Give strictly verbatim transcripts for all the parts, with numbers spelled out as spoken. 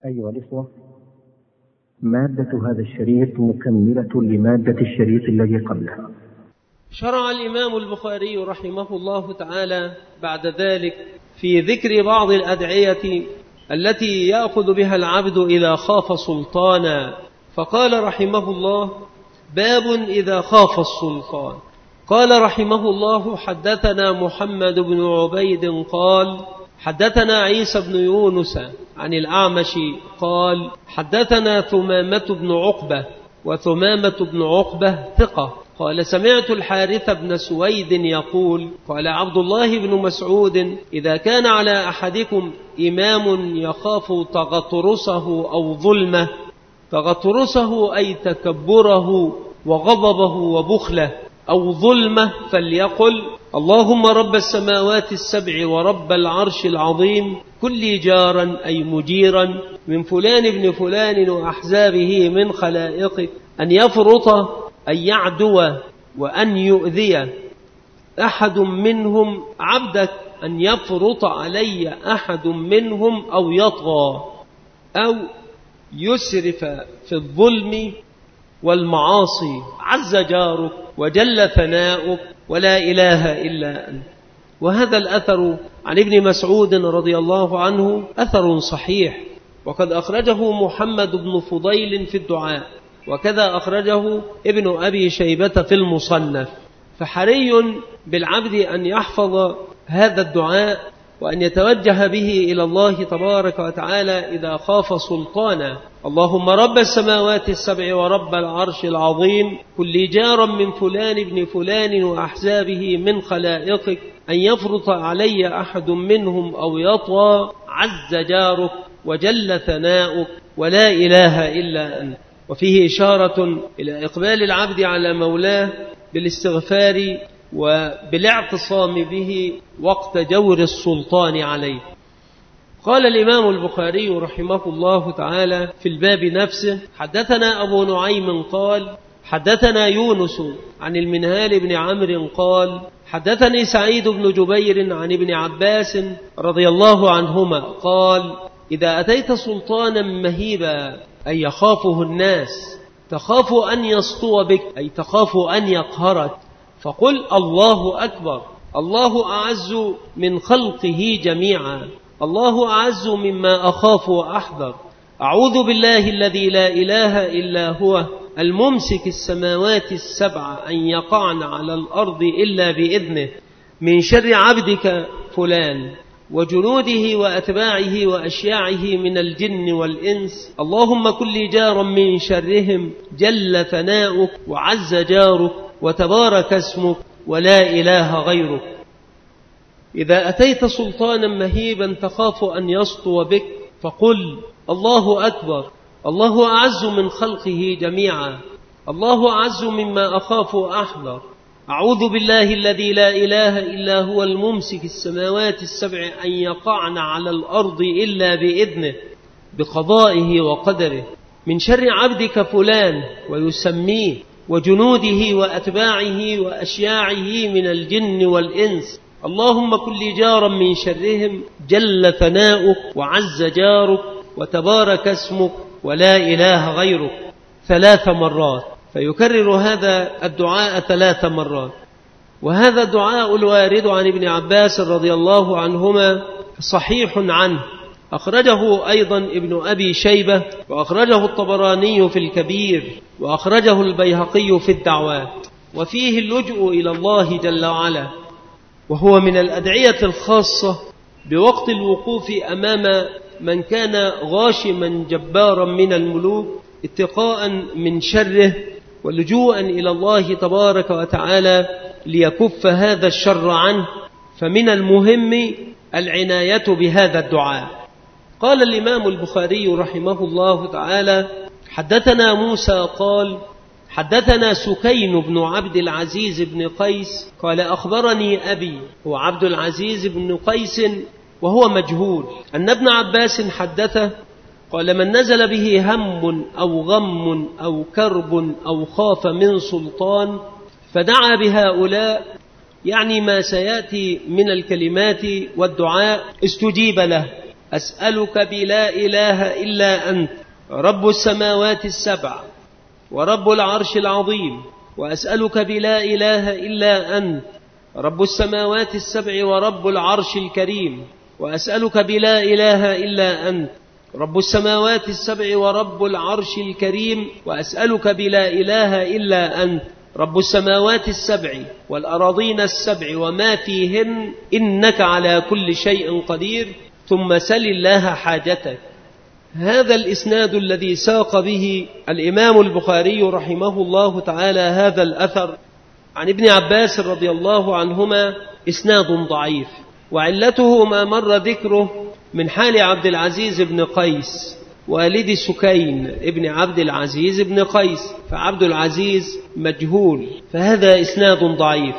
أيها الإخوة، مادة هذا الشريط مكملة لمادة الشريط الذي قبله. شرع الإمام البخاري رحمه الله تعالى بعد ذلك في ذكر بعض الأدعية التي يأخذ بها العبد إذا خاف سلطانا، فقال رحمه الله: باب إذا خاف السلطان. قال رحمه الله: حدثنا محمد بن عبيد قال حدثنا عيسى بن يونس عن الأعمش قال حدثنا ثمامة بن عقبة، وثمامة بن عقبة ثقة، قال سمعت الحارث بن سويد يقول قال عبد الله بن مسعود: إذا كان على أحدكم إمام يخاف تغطرسه أو ظلمه، تغطرسه أي تكبره وغضبه وبخله، أو ظلمه، فليقل: اللهم رب السماوات السبع ورب العرش العظيم، كن لي جارا أي مجيرا من فلان ابن فلان وأحزابه من خلائقك، أن يفرط أن يعدو وأن يؤذي أحد منهم عبدك، أن يفرط علي أحد منهم أو يطغى أو يسرف في الظلم والمعاصي، عز جارك وجل ثناؤك ولا إله إلا أنت. وهذا الأثر عن ابن مسعود رضي الله عنه أثر صحيح، وقد أخرجه محمد بن فضيل في الدعاء، وكذا أخرجه ابن أبي شيبة في المصنف. فحري بالعبد أن يحفظ هذا الدعاء وأن يتوجه به إلى الله تبارك وتعالى إذا خاف سلطانا: اللهم رب السماوات السبع ورب العرش العظيم، كن لي جارا من فلان ابن فلان وأحزابه من خلائقك، أن يفرط علي أحد منهم أو يطغى، عز جارك وجل ثناؤك ولا إله إلا أنت. وفيه إشارة إلى إقبال العبد على مولاه بالاستغفار وبالاعتصام به وقت جور السلطان عليه. قال الإمام البخاري رحمه الله تعالى في الباب نفسه: حدثنا أبو نعيم قال حدثنا يونس عن المنهال بن عمرو قال حدثني سعيد بن جبير عن ابن عباس رضي الله عنهما قال: إذا أتيت سلطانا مهيبا أي يخافه الناس، تخاف أن يسطو بك أي تخاف أن يقهرك، فقل: الله أكبر، الله أعز من خلقه جميعا، الله أعز مما أخاف وأحذر، أعوذ بالله الذي لا إله إلا هو الممسك السماوات السبع أن يقعن على الأرض إلا بإذنه، من شر عبدك فلان وجنوده وأتباعه وأشياعه من الجن والإنس، اللهم كن لي جارا من شرهم، جل ثناؤك وعز جارك وتبارك اسمك ولا إله غيرك. إذا أتيت سلطانا مهيبا تخاف أن يسطو بك، فقل: الله أكبر، الله أعز من خلقه جميعا، الله أعز مما أخاف وأحذر، أعوذ بالله الذي لا إله إلا هو الممسك السماوات السبع أن يقعن على الأرض إلا بإذنه بقضائه وقدره، من شر عبدك فلان ويسميه وجنوده وأتباعه وأشياعه من الجن والإنس، اللهم كن لي جارا من شرهم، جل ثناؤك وعز جارك وتبارك اسمك ولا إله غيرك، ثلاث مرات. فيكرر هذا الدعاء ثلاث مرات. وهذا الدعاء الوارد عن ابن عباس رضي الله عنهما صحيح عنه، أخرجه أيضا ابن أبي شيبة، وأخرجه الطبراني في الكبير، وأخرجه البيهقي في الدعوات، وفيه اللجوء إلى الله جل وعلا، وهو من الأدعية الخاصة بوقت الوقوف أمام من كان غاشما جبارا من الملوك، اتقاء من شره ولجوءا إلى الله تبارك وتعالى ليكف هذا الشر عنه. فمن المهم العناية بهذا الدعاء. قال الإمام البخاري رحمه الله تعالى: حدثنا موسى قال حدثنا سكين بن عبد العزيز بن قيس قال أخبرني أبي هو عبد العزيز بن قيس وهو مجهول أن ابن عباس حدثه قال: من نزل به هم أو غم أو كرب أو خاف من سلطان فدعا بهؤلاء، يعني ما سيأتي من الكلمات والدعاء، استجيب له، أسألك بلا إله إلا أنت رب السماوات السبع ورب العرش العظيم، وأسألك بلا إله إلا أنت رب السماوات السبع ورب العرش الكريم، وأسألك بلا إله إلا أنت رب السماوات السبع ورب العرش الكريم، وأسألك بلا إله إلا أنت رب السماوات السبع والأراضين السبع وما فيهن إنك على كل شيء قدير، ثم سل الله حاجتك. هذا الإسناد الذي ساق به الإمام البخاري رحمه الله تعالى هذا الأثر عن ابن عباس رضي الله عنهما إسناد ضعيف، وعلته ما مر ذكره من حال عبد العزيز بن قيس والد سكين ابن عبد العزيز بن قيس، فعبد العزيز مجهول، فهذا إسناد ضعيف.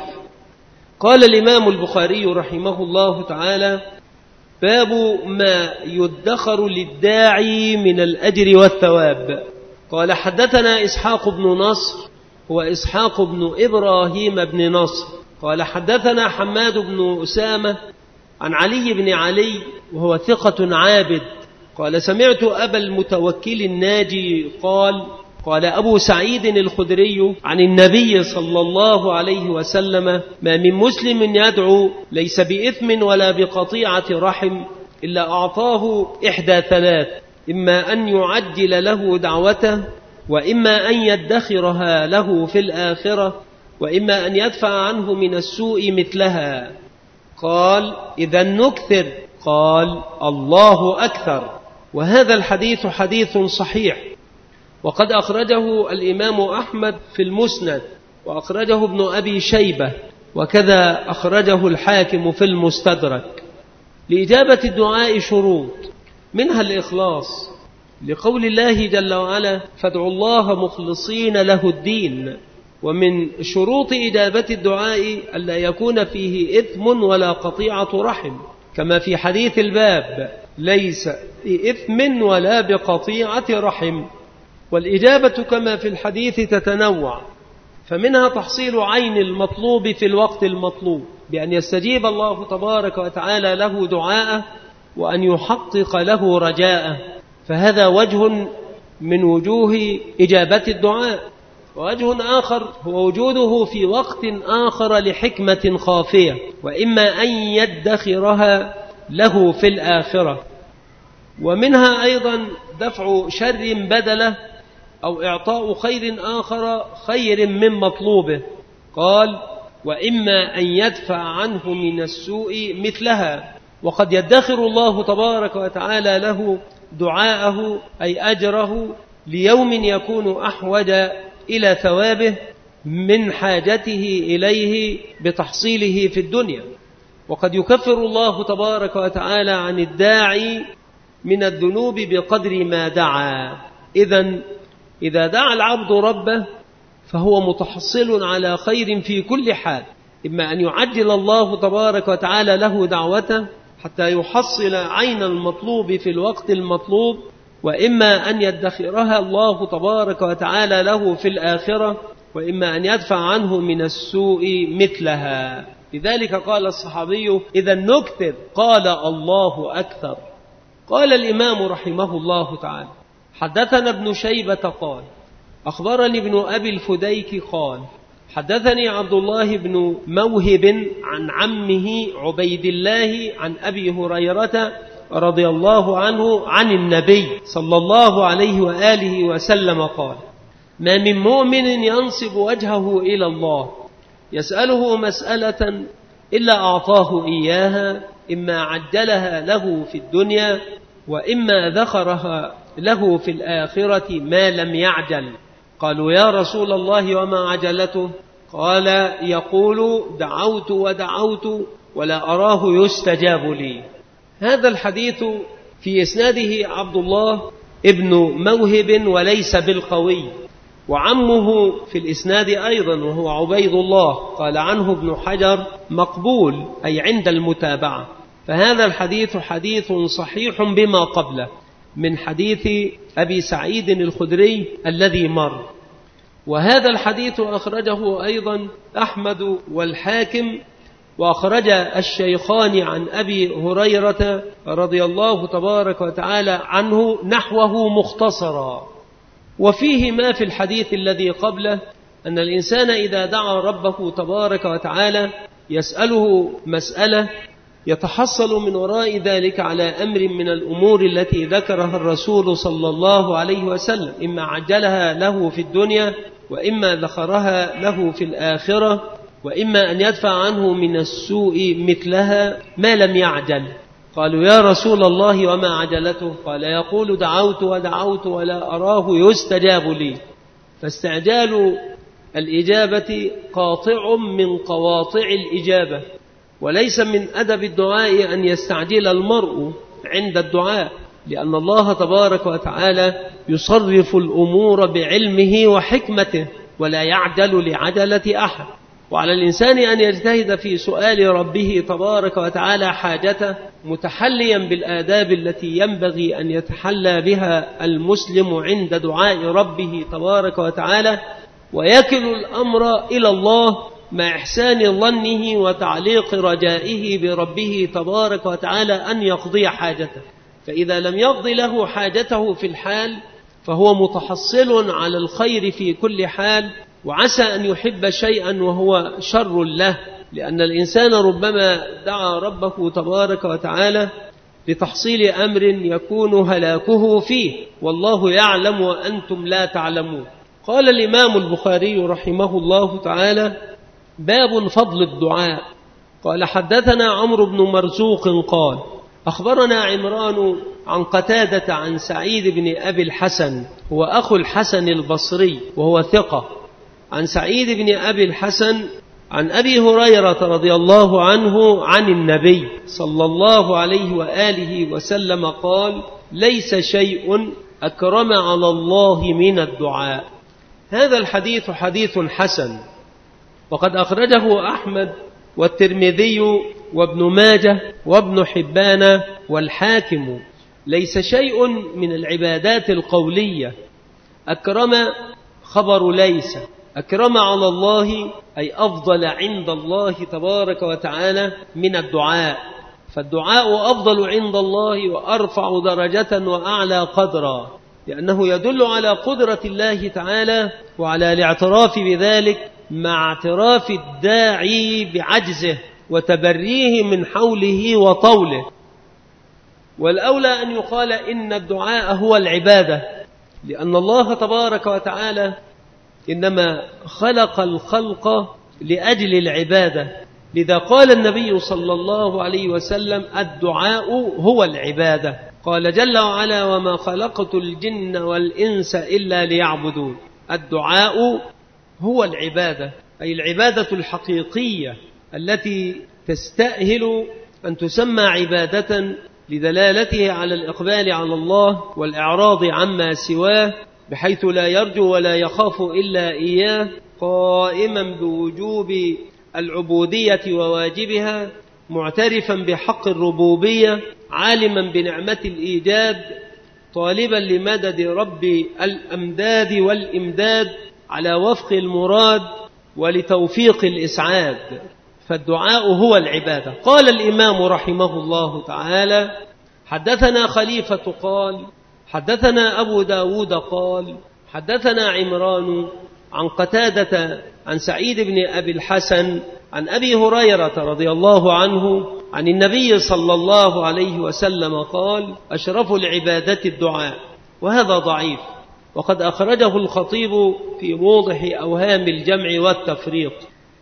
قال الإمام البخاري رحمه الله تعالى: باب ما يدخر للداعي من الأجر والثواب. قال: حدثنا إسحاق بن نصر هو إسحاق بن إبراهيم بن نصر قال: حدثنا حماد بن أسامة عن علي بن علي وهو ثقة عابد قال: سمعت أبا المتوكل الناجي قال: قال أبو سعيد الخدري عن النبي صلى الله عليه وسلم: ما من مسلم يدعو ليس بإثم ولا بقطيعة رحم إلا أعطاه إحدى ثلاث، إما أن يعجل له دعوته، وإما أن يدخرها له في الآخرة، وإما أن يدفع عنه من السوء مثلها. قال: إذا نكثر؟ قال: الله أكثر. وهذا الحديث حديث صحيح، وقد أخرجه الإمام أحمد في المسند، وأخرجه ابن أبي شيبة، وكذا أخرجه الحاكم في المستدرك. لإجابة الدعاء شروط، منها الإخلاص، لقول الله جل وعلا: فادعوا الله مخلصين له الدين. ومن شروط إجابة الدعاء ألا يكون فيه إثم ولا قطيعة رحم، كما في حديث الباب: ليس بإثم ولا بقطيعة رحم. والإجابة كما في الحديث تتنوع، فمنها تحصيل عين المطلوب في الوقت المطلوب بأن يستجيب الله تبارك وتعالى له دعاءه وأن يحقق له رجاءه، فهذا وجه من وجوه إجابة الدعاء. ووجه آخر هو وجوده في وقت آخر لحكمة خافية، وإما أن يدخرها له في الآخرة. ومنها أيضا دفع شر بدله أو إعطاء خير آخر خير من مطلوبه. قال: وإما أن يدفع عنه من السوء مثلها. وقد يدخر الله تبارك وتعالى له دعاءه أي أجره ليوم يكون أحوج إلى ثوابه من حاجته إليه بتحصيله في الدنيا. وقد يكفر الله تبارك وتعالى عن الداعي من الذنوب بقدر ما دعا. إذن إذا دعا العبد ربه فهو متحصل على خير في كل حال، إما أن يعجل الله تبارك وتعالى له دعوته حتى يحصل عين المطلوب في الوقت المطلوب، وإما أن يدخرها الله تبارك وتعالى له في الآخرة، وإما أن يدفع عنه من السوء مثلها. لذلك قال الصحابي: إذا نكثر؟ قال: الله أكثر. قال الإمام رحمه الله تعالى: حدثنا ابن شيبة قال: أخبرني ابن أبي الفديك قال: حدثني عبد الله بن موهب عن عمه عبيد الله عن أبي هريرة رضي الله عنه عن النبي صلى الله عليه وآله وسلم قال: ما من مؤمن ينصب وجهه إلى الله يسأله مسألة إلا أعطاه إياها، إما عجلها له في الدنيا وإما ذخرها له في الآخرة ما لم يعجل. قالوا: يا رسول الله وما عجلته؟ قال: يقول: دعوت ودعوت ولا أراه يستجاب لي. هذا الحديث في إسناده عبد الله ابن موهب وليس بالقوي، وعمه في الإسناد أيضا وهو عبيد الله، قال عنه ابن حجر: مقبول، أي عند المتابعة. فهذا الحديث حديث صحيح بما قبله من حديث أبي سعيد الخدري الذي مر. وهذا الحديث أخرجه أيضا أحمد والحاكم، وأخرج الشيخان عن أبي هريرة رضي الله تبارك وتعالى عنه نحوه مختصرا. وفيه ما في الحديث الذي قبله أن الإنسان إذا دعا ربه تبارك وتعالى يسأله مسألة يتحصل من وراء ذلك على أمر من الأمور التي ذكرها الرسول صلى الله عليه وسلم، إما عجلها له في الدنيا وإما ذخرها له في الآخرة، وإما أن يدفع عنه من السوء مثلها ما لم يعجل. قالوا يا رسول الله وما عجلته؟ قال يقول دعوت ودعوت ولا أراه يستجاب لي. فاستعجال الإجابة قاطع من قواطع الإجابة، وليس من أدب الدعاء أن يستعجل المرء عند الدعاء، لأن الله تبارك وتعالى يصرف الأمور بعلمه وحكمته ولا يعجل لعجلة أحد. وعلى الإنسان أن يجتهد في سؤال ربه تبارك وتعالى حاجته متحليا بالآداب التي ينبغي أن يتحلى بها المسلم عند دعاء ربه تبارك وتعالى، ويكل الأمر إلى الله مع إحسان ظنه وتعليق رجائه بربه تبارك وتعالى أن يقضي حاجته. فإذا لم يقضي له حاجته في الحال فهو متحصل على الخير في كل حال، وعسى أن يحب شيئا وهو شر له، لأن الإنسان ربما دعا ربه تبارك وتعالى لتحصيل أمر يكون هلاكه فيه، والله يعلم وأنتم لا تعلمون. قال الإمام البخاري رحمه الله تعالى: باب فضل الدعاء. قال حدثنا عمرو بن مرزوق قال أخبرنا عمران عن قتادة عن سعيد بن أبي الحسن، هو أخو الحسن البصري وهو ثقة، عن سعيد بن أبي الحسن عن أبي هريرة رضي الله عنه عن النبي صلى الله عليه وآله وسلم قال: ليس شيء أكرم على الله من الدعاء. هذا الحديث حديث حسن، وقد أخرجه أحمد والترمذي وابن ماجه وابن حبان والحاكم. ليس شيء من العبادات القولية أكرم خبر ليس، أكرم على الله أي أفضل عند الله تبارك وتعالى من الدعاء، فالدعاء أفضل عند الله وأرفع درجة وأعلى قدرا، لأنه يدل على قدرة الله تعالى وعلى الاعتراف بذلك مع اعتراف الداعي بعجزه وتبريه من حوله وطوله. والأولى أن يقال إن الدعاء هو العبادة، لأن الله تبارك وتعالى إنما خلق الخلق لأجل العبادة، لذا قال النبي صلى الله عليه وسلم: الدعاء هو العبادة. قال جل وعلا: وما خلقت الجن والإنس إلا ليعبدون. الدعاء هو العبادة، أي العبادة الحقيقية التي تستأهل أن تسمى عبادة لدلالته على الإقبال على الله والإعراض عما سواه، بحيث لا يرجو ولا يخاف إلا إياه، قائما بوجوب العبودية وواجبها، معترفا بحق الربوبية، عالما بنعمة الإيجاد، طالبا لمدد رب الأمداد والإمداد على وفق المراد ولتوفيق الإسعاد. فالدعاء هو العبادة. قال الإمام رحمه الله تعالى: حدثنا خليفة قال حدثنا أبو داود قال حدثنا عمران عن قتادة عن سعيد بن أبي الحسن عن أبي هريرة رضي الله عنه عن النبي صلى الله عليه وسلم قال: أشرف العبادة الدعاء. وهذا ضعيف، وقد أخرجه الخطيب في موضح أوهام الجمع والتفريق،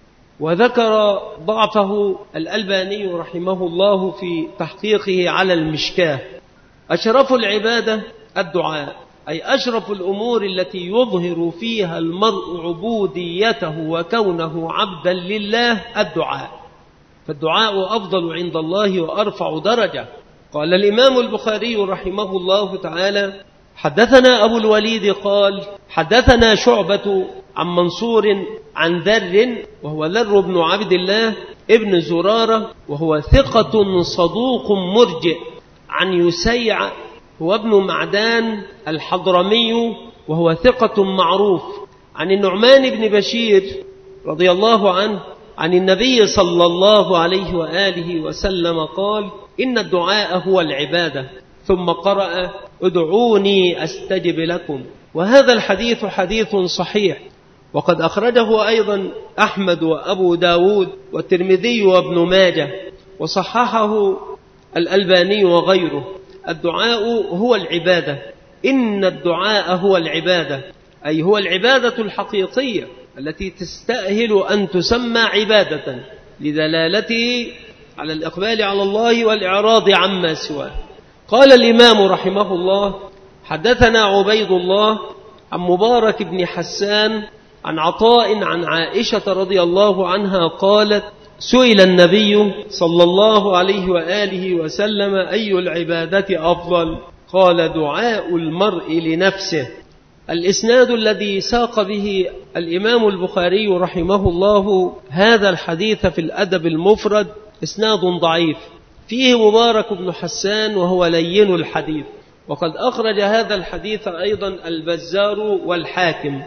وذكر ضعفه الألباني رحمه الله في تحقيقه على المشكاة. أشرف العبادة الدعاء، أي أشرف الأمور التي يظهر فيها المرء عبوديته وكونه عبدا لله الدعاء، فالدعاء أفضل عند الله وأرفع درجة. قال الإمام البخاري رحمه الله تعالى: حدثنا أبو الوليد قال حدثنا شعبة عن منصور عن ذر، وهو ذر بن عبد الله ابن زرارة، وهو ثقة صدوق مرجئ، عن يسيع هو ابن معدان الحضرمي، وهو ثقة معروف، عن النعمان بن بشير رضي الله عنه عن النبي صلى الله عليه وآله وسلم قال: إن الدعاء هو العبادة. ثم قرأ: ادعوني أستجب لكم. وهذا الحديث حديث صحيح، وقد أخرجه أيضا أحمد وأبو داود والترمذي وابن ماجه، وصححه الألباني وغيره. الدعاء هو العبادة، إن الدعاء هو العبادة، أي هو العبادة الحقيقية التي تستأهل أن تسمى عبادة لدلالته على الإقبال على الله والإعراض عما سواه. قال الإمام رحمه الله: حدثنا عبيد الله عن مبارك بن حسان عن عطاء عن عائشة رضي الله عنها قالت: سئل النبي صلى الله عليه وآله وسلم: أي العبادة أفضل؟ قال: دعاء المرء لنفسه. الإسناد الذي ساق به الإمام البخاري رحمه الله هذا الحديث في الأدب المفرد إسناد ضعيف، فيه مبارك بن حسان وهو لين الحديث. وقد أخرج هذا الحديث أيضا البزار والحاكم.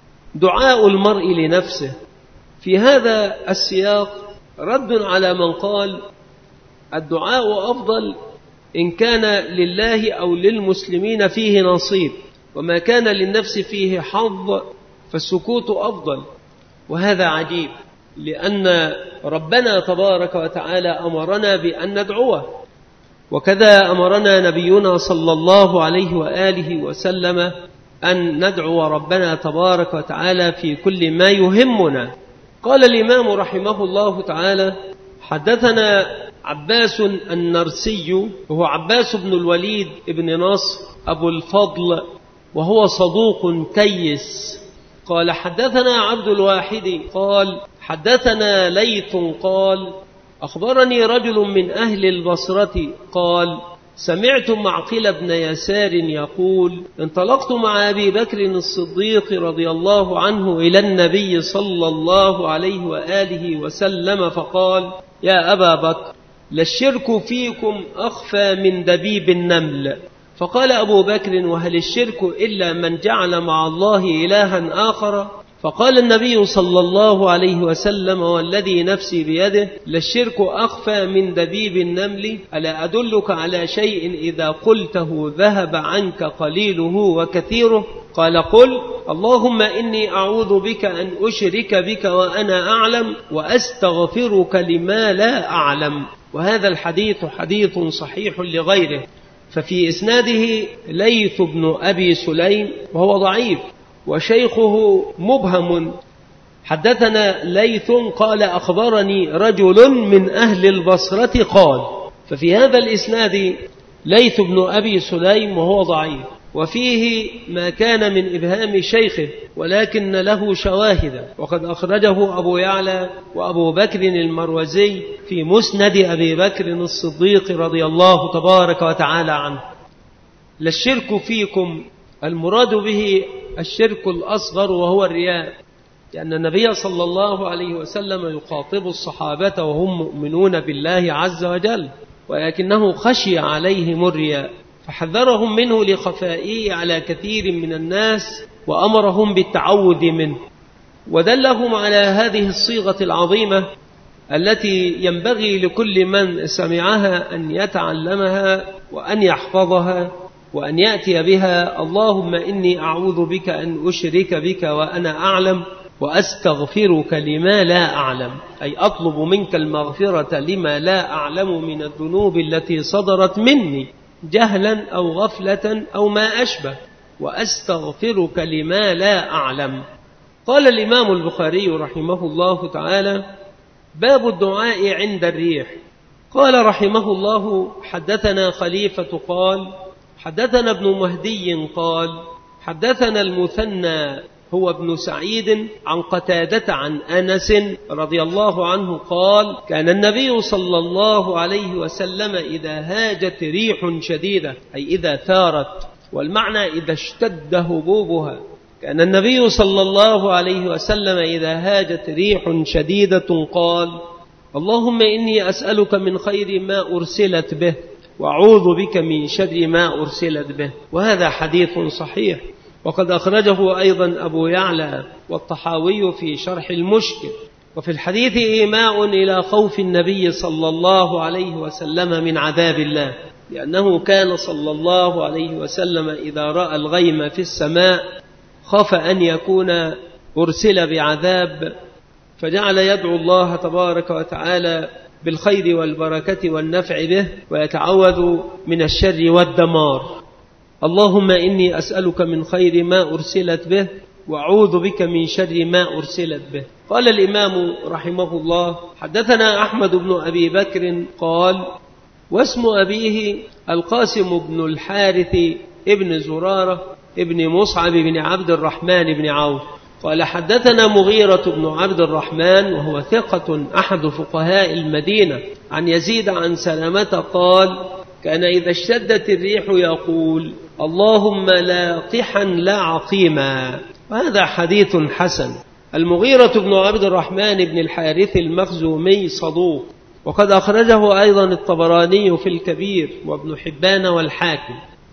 دعاء المرء لنفسه في هذا السياق رد على من قال الدعاء أفضل إن كان لله أو للمسلمين فيه نصيب، وما كان للنفس فيه حظ فالسكوت أفضل. وهذا عجيب، لأن ربنا تبارك وتعالى أمرنا بأن ندعوه، وكذا أمرنا نبينا صلى الله عليه وآله وسلم أن ندعو ربنا تبارك وتعالى في كل ما يهمنا. قال الإمام رحمه الله تعالى: حدثنا عباس النرسي، وهو عباس بن الوليد بن نصر أبو الفضل، وهو صدوق كيس. قال: حدثنا عبد الواحد قال: حدثنا ليث قال: أخبرني رجل من أهل البصرة قال: سمعت معقل بن يسار يقول: انطلقت مع أبي بكر الصديق رضي الله عنه إلى النبي صلى الله عليه وآله وسلم فقال: يا أبا بكر، للشرك فيكم أخفى من دبيب النمل. فقال أبو بكر: وهل الشرك إلا من جعل مع الله إلها آخر؟ فقال النبي صلى الله عليه وسلم: والذي نفسي بيده، للشرك أخفى من دبيب النمل. ألا أدلك على شيء إذا قلته ذهب عنك قليله وكثيره؟ قال: قل: اللهم إني أعوذ بك أن أشرك بك وأنا أعلم، وأستغفرك لما لا أعلم. وهذا الحديث حديث صحيح لغيره، ففي إسناده ليث بن أبي سليم وهو ضعيف، وشيخه مبهم. حدثنا ليث قال: أخبرني رجل من أهل البصرة قال. ففي هذا الإسناد ليث بن أبي سليم وهو ضعيف، وفيه ما كان من إبهام شيخه، ولكن له شواهد، وقد أخرجه أبو يعلى وأبو بكر المروزي في مسند أبي بكر الصديق رضي الله تبارك وتعالى عنه. للشرك فيكم المراد به الشرك الأصغر وهو الرياء، لأن النبي صلى الله عليه وسلم يخاطب الصحابة وهم مؤمنون بالله عز وجل، ولكنه خشي عليهم الرياء فحذرهم منه لخفائه على كثير من الناس، وأمرهم بالتعوذ منه، ودلهم على هذه الصيغة العظيمة التي ينبغي لكل من سمعها أن يتعلمها وأن يحفظها وأن يأتي بها: اللهم إني أعوذ بك أن أشرك بك وأنا أعلم، وأستغفرك لما لا أعلم، أي أطلب منك المغفرة لما لا أعلم من الذنوب التي صدرت مني جهلا أو غفلة أو ما أشبه، وأستغفرك لما لا أعلم. قال الإمام البخاري رحمه الله تعالى: باب الدعاء عند الريح. قال رحمه الله: حدثنا خليفة قال: حدثنا ابن مهدي قال: حدثنا المثنى هو ابن سعيد عن قتادة عن أنس رضي الله عنه قال: كان النبي صلى الله عليه وسلم إذا هاجت ريح شديدة، أي إذا ثارت، والمعنى إذا اشتد هبوبها. كان النبي صلى الله عليه وسلم إذا هاجت ريح شديدة قال: اللهم إني أسألك من خير ما أرسلت به، وأعوذ بك من شر ما أرسلت به. وهذا حديث صحيح، وقد أخرجه أيضا أبو يعلى والطحاوي في شرح المشكل، وفي الحديث إيماء إلى خوف النبي صلى الله عليه وسلم من عذاب الله، لأنه كان صلى الله عليه وسلم إذا رأى الغيم في السماء خاف أن يكون أرسل بعذاب، فجعل يدعو الله تبارك وتعالى بالخير والبركة والنفع به، ويتعوذ من الشر والدمار. اللهم إني أسألك من خير ما أرسلت به، وأعوذ بك من شر ما أرسلت به. قال الإمام رحمه الله: حدثنا أحمد بن أبي بكر قال: واسم أبيه القاسم بن الحارث ابن زرارة ابن مصعب بن عبد الرحمن بن عوف. قال: حدثنا مغيرة بن عبد الرحمن وهو ثقة أحد فقهاء المدينة عن يزيد عن سلمة قال: كان إذا اشتدت الريح يقول: اللهم لا قحا لا عقيما. وهذا حديث حسن. المغيرة بن عبد الرحمن بن الحارث المخزومي صدوق، وقد أخرجه أيضا الطبراني في الكبير وابن حبان والحاكم.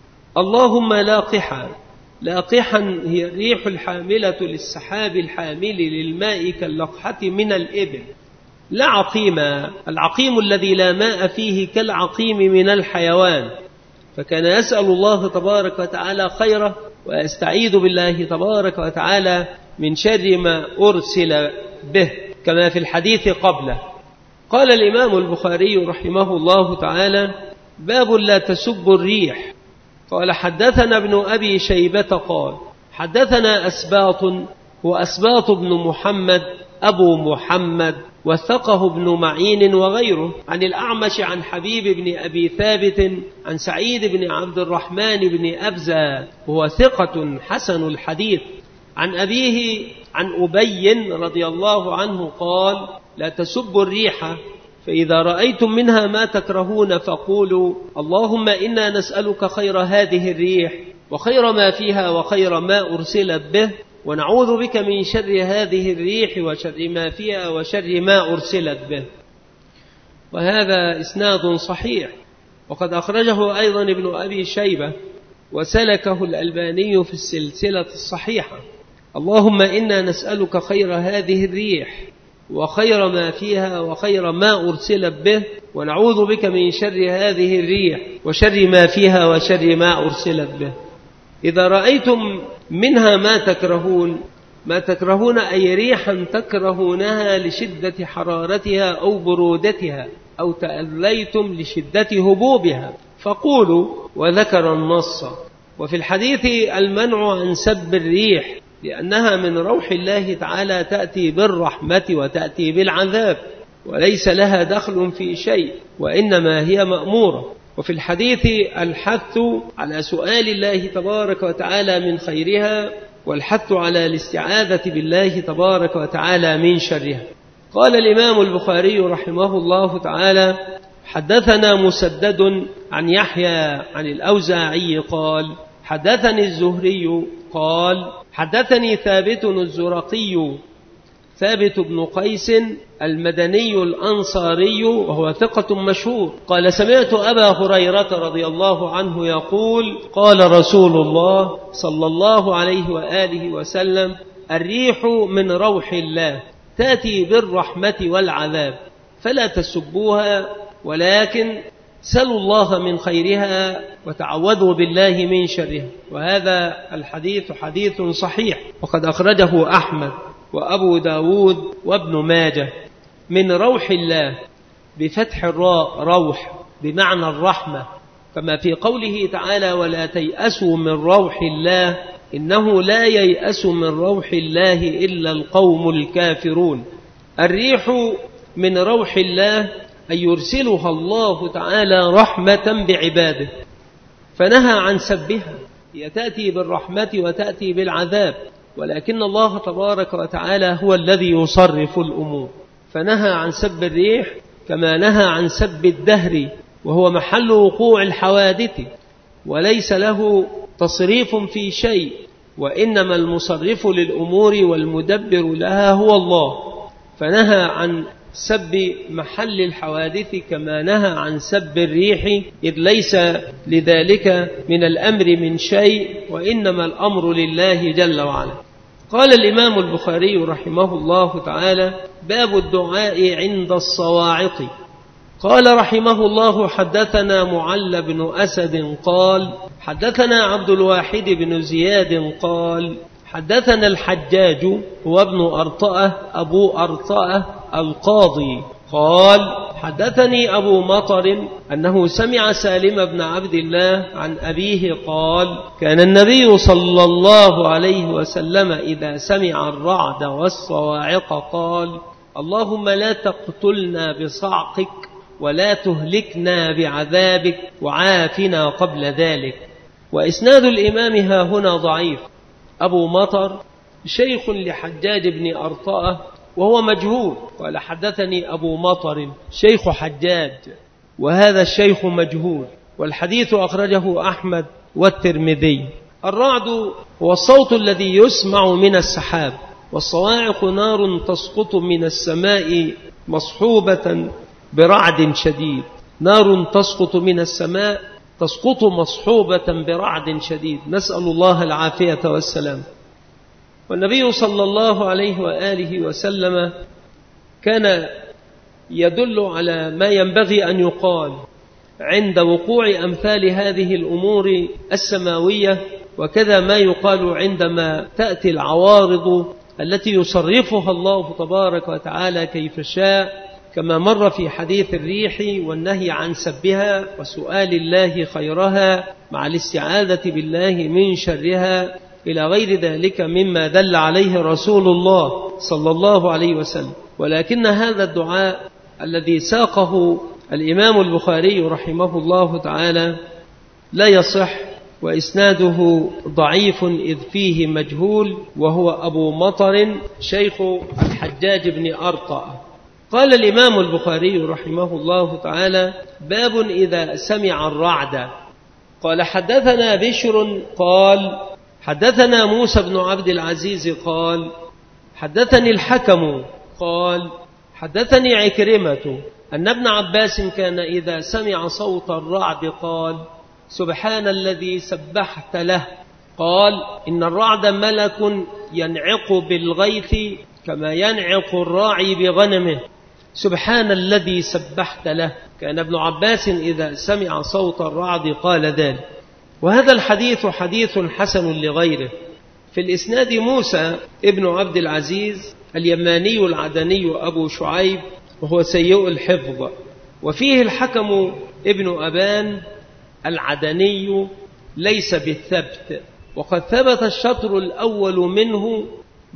اللهم لا قحا، لا قحا هي الريح الحاملة للسحاب الحامل للماء كاللقحة من الإبل. لا عقيما، العقيم الذي لا ماء فيه كالعقيم من الحيوان. فكان يسأل الله تبارك وتعالى خيره، ويستعيذ بالله تبارك وتعالى من شر ما أرسل به، كما في الحديث قبله. قال الإمام البخاري رحمه الله تعالى: باب لا تسب الريح. قال: حدثنا ابن أبي شيبة قال: حدثنا أسباط وأسباط بن محمد أبو محمد، وثقه ابن معين وغيره، عن الأعمش عن حبيب بن أبي ثابت عن سعيد بن عبد الرحمن بن أبزة وهو ثقة حسن الحديث، عن أبيه عن أبي رضي الله عنه قال: لا تسبوا الريح، فإذا رأيتم منها ما تكرهون فقولوا: اللهم إنا نسألك خير هذه الريح وخير ما فيها وخير ما أرسلت به، ونعوذ بك من شر هذه الريح وشر ما فيها وشر ما أرسلت به. وهذا إسناد صحيح، وقد أخرجه أيضا ابن أبي شيبة وسلكه الألباني في السلسلة الصحيحة. اللهم إنا نسألك خير هذه الريح وخير ما فيها وخير ما أرسلت به، ونعوذ بك من شر هذه الريح وشر ما فيها وشر ما أرسلت به. إذا رأيتم منها ما تكرهون، ما تكرهون أي ريحا تكرهونها لشدة حرارتها أو برودتها، أو تأذيتم لشدة هبوبها فقولوا، وذكر النص. وفي الحديث المنع عن سب الريح، لأنها من روح الله تعالى، تأتي بالرحمة وتأتي بالعذاب، وليس لها دخل في شيء، وإنما هي مأمورة. وفي الحديث الحث على سؤال الله تبارك وتعالى من خيرها، والحث على الاستعاذة بالله تبارك وتعالى من شرها. قال الإمام البخاري رحمه الله تعالى: حدثنا مسدد عن يحيى عن الأوزاعي قال: حدثني الزهري قال: حدثني ثابت الزرقي، ثابت بن قيس المدني الأنصاري وهو ثقة مشهور، قال: سمعت أبا هريرة رضي الله عنه يقول: قال رسول الله صلى الله عليه وآله وسلم: الريح من روح الله، تأتي بالرحمة والعذاب، فلا تسبوها، ولكن سلوا الله من خيرها وتعوذوا بالله من شرها. وهذا الحديث حديث صحيح، وقد أخرجه أحمد وأبو داود وابن ماجه. من روح الله بفتح الراء، روح بمعنى الرحمة، كما في قوله تعالى: ولا تيأسوا من روح الله، إنه لا ييأس من روح الله إلا القوم الكافرون. الريح من روح الله أن يرسلها الله تعالى رحمة بعباده، فنهى عن سبها. هي تأتي بالرحمة وتأتي بالعذاب، ولكن الله تبارك وتعالى هو الذي يصرف الأمور، فنهى عن سب الريح كما نهى عن سب الدهر، وهو محل وقوع الحوادث، وليس له تصريف في شيء، وإنما المصرف للأمور والمدبر لها هو الله. فنهى عن سب محل الحوادث كما نهى عن سب الريح، إذ ليس لذلك من الأمر من شيء، وإنما الأمر لله جل وعلا. قال الإمام البخاري رحمه الله تعالى: باب الدعاء عند الصواعق. قال رحمه الله: حدثنا معل بن أسد قال حدثنا عبد الواحد بن زياد قال حدثنا الحجاج وابن أرطأة أبو أرطأة القاضي قال حدثني أبو مطر أنه سمع سالم بن عبد الله عن أبيه قال كان النبي صلى الله عليه وسلم إذا سمع الرعد والصواعق قال: اللهم لا تقتلنا بصعقك ولا تهلكنا بعذابك وعافنا قبل ذلك. وإسناد الإمام ها هنا ضعيف. أبو مطر شيخ لحجاج بن أرطأة وهو مجهول. قال حدثني أبو مطر شيخ حجاج، وهذا الشيخ مجهول، والحديث أخرجه أحمد والترمذي. الرعد هو الصوت الذي يسمع من السحاب، والصواعق نار تسقط من السماء مصحوبة برعد شديد. نار تسقط من السماء تسقط مصحوبة برعد شديد، نسأل الله العافية والسلام. والنبي صلى الله عليه وآله وسلم كان يدل على ما ينبغي أن يقال عند وقوع أمثال هذه الأمور السماوية، وكذا ما يقال عندما تأتي العوارض التي يصرفها الله تبارك وتعالى كيف شاء، كما مر في حديث الريح والنهي عن سبها وسؤال الله خيرها مع الاستعاذة بالله من شرها إلى غير ذلك مما دل عليه رسول الله صلى الله عليه وسلم. ولكن هذا الدعاء الذي ساقه الإمام البخاري رحمه الله تعالى لا يصح، وإسناده ضعيف إذ فيه مجهول، وهو أبو مطر شيخ الحجاج بن أرطأ. قال الإمام البخاري رحمه الله تعالى: باب إذا سمع الرعد. قال حدثنا بشر قال حدثنا موسى بن عبد العزيز قال حدثني الحكم قال حدثني عكرمة أن ابن عباس كان إذا سمع صوت الرعد قال: سبحان الذي سبحت له. قال: إن الرعد ملك ينعق بالغيث كما ينعق الراعي بغنمه. سبحان الذي سبحت له. كان ابن عباس إذا سمع صوت الرعد قال ذلك. وهذا الحديث حديث حسن لغيره. في الإسناد موسى ابن عبد العزيز اليماني العدني أبو شعيب وهو سيء الحفظ، وفيه الحكم ابن أبان العدني ليس بالثبت، وقد ثبت الشطر الأول منه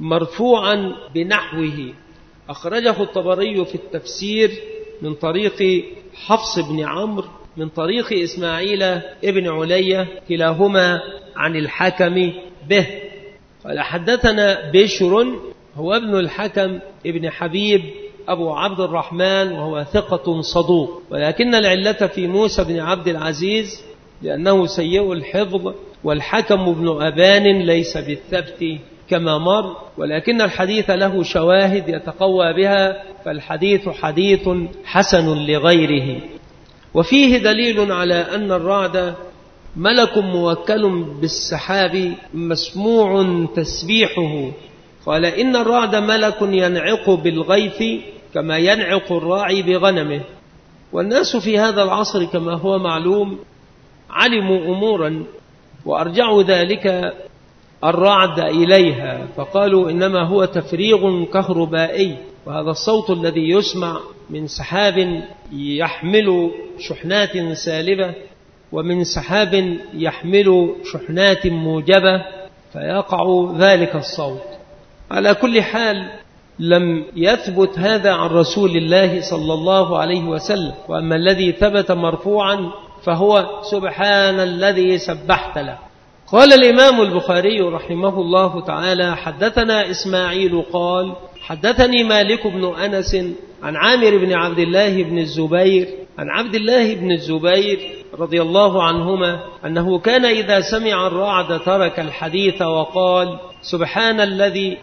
مرفوعا بنحوه. أخرجه الطبري في التفسير من طريق حفص بن عمرو من طريق إسماعيل ابن علية كلاهما عن الحكم به. قال حدثنا بشر هو ابن الحكم ابن حبيب أبو عبد الرحمن وهو ثقة صدوق، ولكن العلة في موسى بن عبد العزيز لأنه سيء الحفظ، والحكم بن أبان ليس بالثبت كما مر، ولكن الحديث له شواهد يتقوى بها، فالحديث حديث حسن لغيره. وفيه دليل على أن الرعد ملك موكل بالسحاب مسموع تسبيحه. قال: إن الرعد ملك ينعق بالغيث كما ينعق الراعي بغنمه. والناس في هذا العصر كما هو معلوم علموا أمورا وأرجعوا ذلك الرعد إليها، فقالوا إنما هو تفريغ كهربائي، وهذا الصوت الذي يسمع من سحاب يحمل شحنات سالبة ومن سحاب يحمل شحنات موجبة فيقع ذلك الصوت. على كل حال لم يثبت هذا عن رسول الله صلى الله عليه وسلم، وأما الذي ثبت مرفوعا فهو سبحان الذي سبحت له. قال الإمام البخاري رحمه الله تعالى: حدثنا إسماعيل قال حدثني مالك بن أنس عن عامر بن عبد الله بن الزبير عن عبد الله بن الزبير رضي الله عنهما أنه كان إذا سمع الرعد ترك الحديث وقال: سبحان الذي،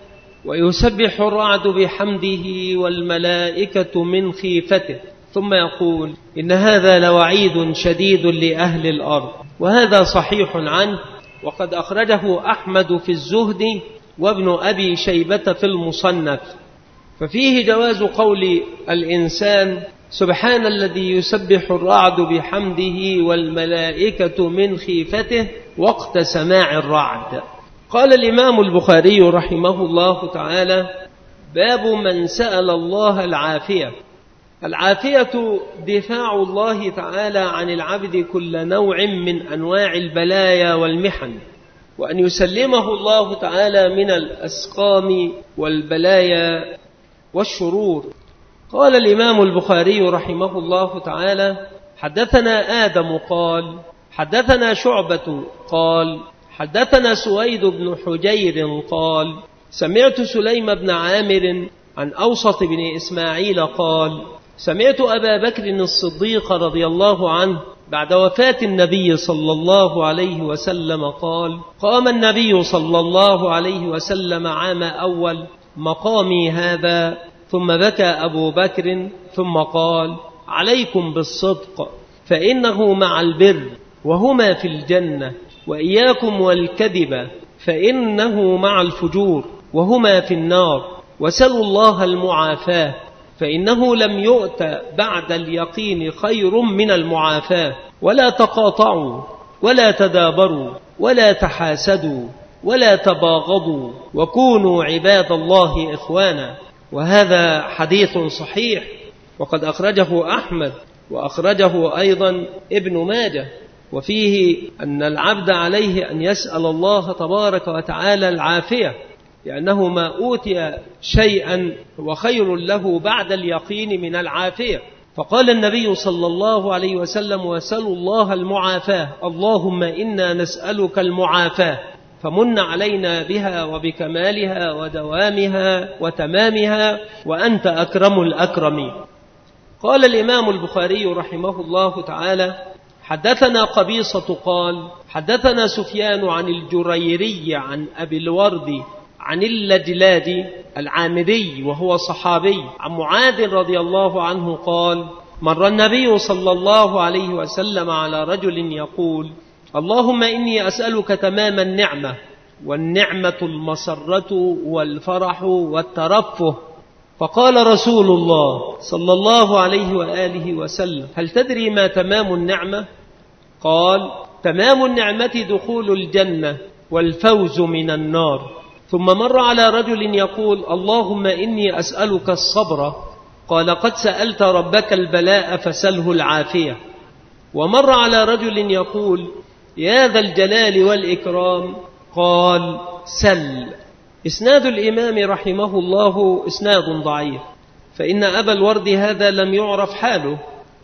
ويسبح الرعد بحمده والملائكة من خيفته، ثم يقول: إن هذا لوعيد شديد لأهل الأرض. وهذا صحيح عنه، وقد أخرجه أحمد في الزهد وابن أبي شيبة في المصنف، ففيه جواز قول الإنسان سبحان الذي يسبح الرعد بحمده والملائكة من خيفته وقت سماع الرعد. قال الإمام البخاري رحمه الله تعالى: باب من سأل الله العافية. العافية دفاع الله تعالى عن العبد كل نوع من أنواع البلايا والمحن، وأن يسلمه الله تعالى من الأسقام والبلايا والشرور. قال الإمام البخاري رحمه الله تعالى: حدثنا آدم قال حدثنا شعبة قال حدثنا سويد بن حجير قال سمعت سليم بن عامر عن أوسط بن إسماعيل قال سمعت أبا بكر الصديق رضي الله عنه بعد وفاة النبي صلى الله عليه وسلم قال: قام النبي صلى الله عليه وسلم عام أول مقامي هذا، ثم بكى أبو بكر ثم قال: عليكم بالصدق فإنه مع البر وهما في الجنة، وإياكم والكذب فإنه مع الفجور وهما في النار، وسلوا الله المعافاة فإنه لم يؤت بعد اليقين خير من المعافاة، ولا تقاطعوا ولا تدابروا ولا تحاسدوا ولا تباغضوا وكونوا عباد الله إخوانا. وهذا حديث صحيح، وقد أخرجه أحمد وأخرجه أيضا ابن ماجه، وفيه أن العبد عليه أن يسأل الله تبارك وتعالى العافية، لأنه ما أوتي شيئا وخير له بعد اليقين من العافية. فقال النبي صلى الله عليه وسلم: وسلوا الله المعافاة، اللهم إنا نسألك المعافاة، فمن علينا بها وبكمالها ودوامها وتمامها، وأنت أكرم الأكرمين. قال الإمام البخاري رحمه الله تعالى: حدثنا قبيصة قال حدثنا سفيان عن الجريري عن أبي الورد عن اللجلاد العامري وهو صحابي عن معاذ رضي الله عنه قال: مر النبي صلى الله عليه وسلم على رجل يقول: اللهم إني أسألك تمام النعمة، والنعمة المسرة والفرح والترفه. فقال رسول الله صلى الله عليه وآله وسلم: هل تدري ما تمام النعمة؟ قال: تمام النعمة دخول الجنة والفوز من النار. ثم مر على رجل يقول: اللهم إني أسألك الصبر. قال: قد سألت ربك البلاء فسله العافية. ومر على رجل يقول: يا ذا الجلال والإكرام. قال: سل. إسناد الإمام رحمه الله إسناد ضعيف، فإن أبا الورد هذا لم يعرف حاله،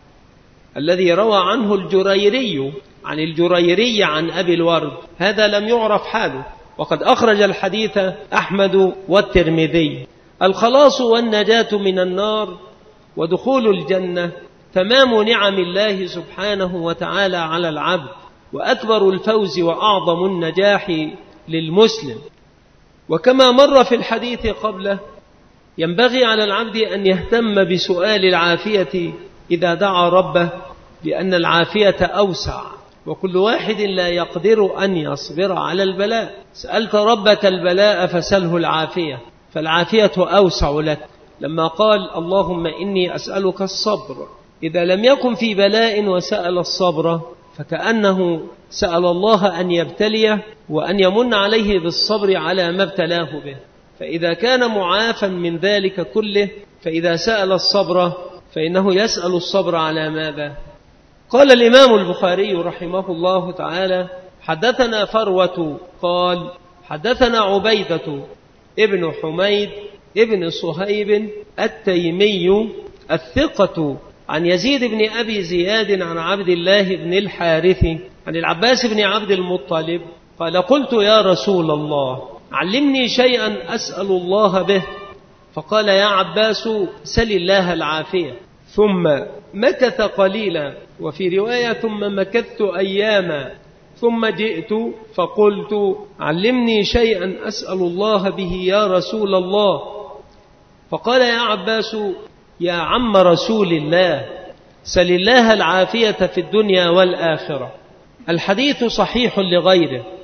الذي روى عنه الجريري عن الجريري عن أبي الورد هذا لم يعرف حاله، وقد أخرج الحديث أحمد والترمذي. الخلاص والنجاة من النار ودخول الجنة تمام نعم الله سبحانه وتعالى على العبد، وأكبر الفوز وأعظم النجاح للمسلم. وكما مر في الحديث قبله، ينبغي على العبد أن يهتم بسؤال العافية إذا دعا ربه، لأن العافية أوسع، وكل واحد لا يقدر أن يصبر على البلاء. سألت ربك البلاء فسله العافية، فالعافية أوسع لك. لما قال: اللهم إني أسألك الصبر، إذا لم يكن في بلاء وسأل الصبر فكأنه سأل الله أن يبتليه وأن يمن عليه بالصبر على ما ابتلاه به. فإذا كان معافا من ذلك كله، فإذا سأل الصبر فإنه يسأل الصبر على ماذا؟ قال الإمام البخاري رحمه الله تعالى: حدثنا فروة قال حدثنا عبيدة ابن حميد ابن صهيب التيمي الثقة عن يزيد بن أبي زياد عن عبد الله بن الحارث عن العباس بن عبد المطلب قال: قلت يا رسول الله علمني شيئا أسأل الله به. فقال: يا عباس سل الله العافية. ثم مكث قليلا، وفي رواية ثم مكثت أياما، ثم جئت فقلت: علمني شيئا أسأل الله به يا رسول الله. فقال: يا عباس يا عم رسول الله سل الله العافية في الدنيا والآخرة. الحديث صحيح لغيره،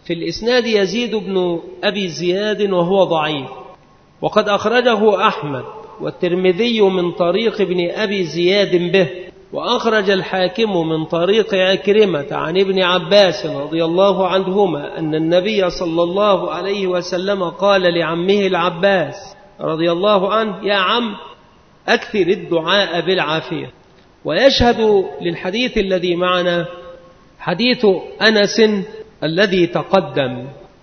في الإسناد يزيد بن أبي زياد وهو ضعيف، وقد أخرجه أحمد والترمذي من طريق ابن أبي زياد به، وأخرج الحاكم من طريق عكرمة عن ابن عباس رضي الله عنهما أن النبي صلى الله عليه وسلم قال لعمه العباس رضي الله عنه: يا عم أكثر الدعاء بالعافية. ويشهد للحديث الذي معنا حديث أنس الذي تقدم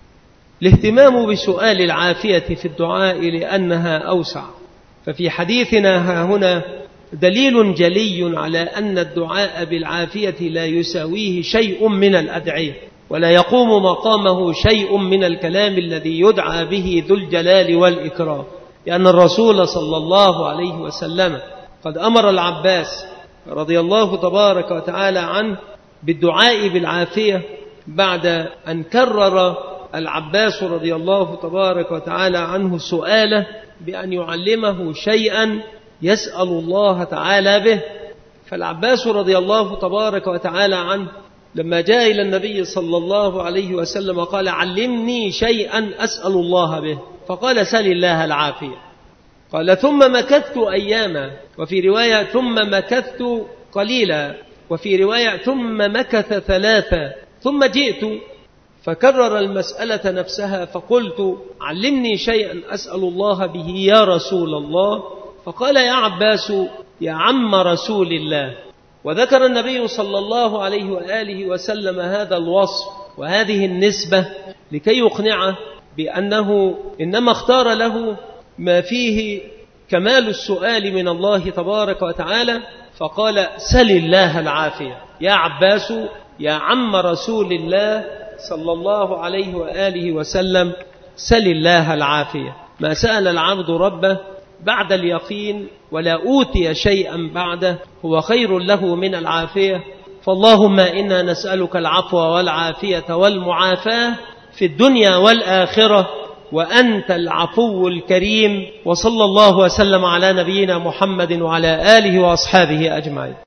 الاهتمام بسؤال العافية في الدعاء لأنها أوسع. ففي حديثنا ها هنا دليل جلي على أن الدعاء بالعافية لا يساويه شيء من الأدعية، ولا يقوم مقامه شيء من الكلام الذي يدعى به ذو الجلال والإكرام، لأن الرسول صلى الله عليه وسلم قد أمر العباس رضي الله تبارك وتعالى عنه بالدعاء بالعافية بعد أن كرر العباس رضي الله تبارك وتعالى عنه سؤاله بأن يعلمه شيئا يسأل الله تعالى به. فالعباس رضي الله تبارك وتعالى عنه لما جاء إلى النبي صلى الله عليه وسلم قال: علمني شيئا أسأل الله به، فقال: سل الله العافية. قال: ثم مكثت أياما، وفي رواية ثم مكثت قليلا، وفي رواية ثم مكث ثلاثة، ثم جئت فكرر المسألة نفسها فقلت: علمني شيئا أسأل الله به يا رسول الله. فقال: يا عباس يا عم رسول الله. وذكر النبي صلى الله عليه وآله وسلم هذا الوصف وهذه النسبة لكي يقنعه بأنه إنما اختار له ما فيه كمال السؤال من الله تبارك وتعالى، فقال: سل الله العافية يا عباس يا عم رسول الله صلى الله عليه وآله وسلم، سل الله العافية. ما سأل العبد ربه بعد اليقين ولا أوتي شيئا بعده هو خير له من العافية. فاللهم إنا نسألك العفو والعافية والمعافاة في الدنيا والآخرة، وأنت العفو الكريم. وصلى الله وسلم على نبينا محمد وعلى آله وأصحابه أجمعين.